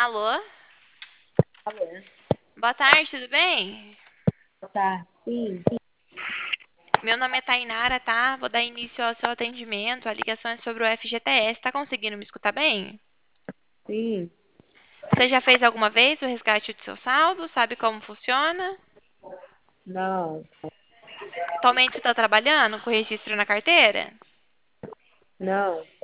Alô? Alô? Boa tarde, tudo bem? Tá, sim, Meu nome é Tainara, tá? Vou dar início ao seu atendimento. A ligação é sobre o FGTS. Tá conseguindo me escutar bem? sim, Você já fez alguma vez o resgate do seu saldo? Sabe como funciona? não, Atualmente você está trabalhando com registro na carteira? não,